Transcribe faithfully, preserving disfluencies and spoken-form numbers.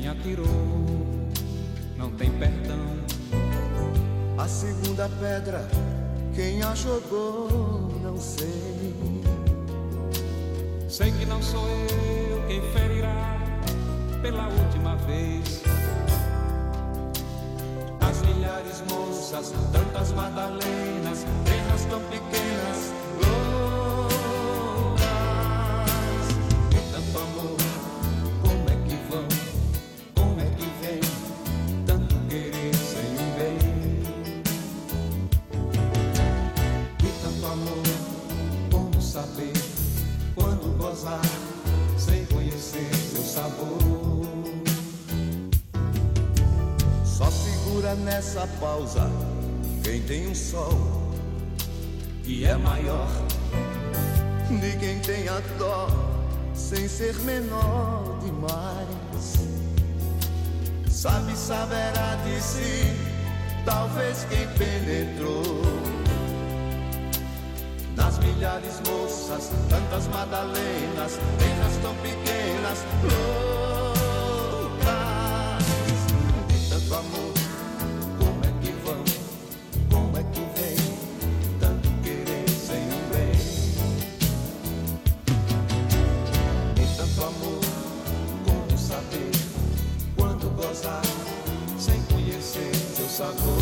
Quem atirou não tem perdão. A segunda pedra, quem a jogou, não sei. Sei que não sou eu quem ferirá pela última vez as milhares moças, tantas Madalenas, terras tão pequenas, loucas. E tanto amor, como é que vão, como é que vem, tanto querer sem um bem. E tanto amor, como saber quando gozar, sem conhecer seu sabor. Só segura nessa pausa quem tem um sol Que é maior de quem tem a dó, sem ser menor demais. Sabe, saberá de si, talvez quem penetrou nas milhares moças, tantas Madalenas, terras tão pequenas, loucas. De tanto amor, como é que vão, como é que vem, tanto querer sem um bem. De tanto amor, como saber quando gozar, sem conhecer seu sabor.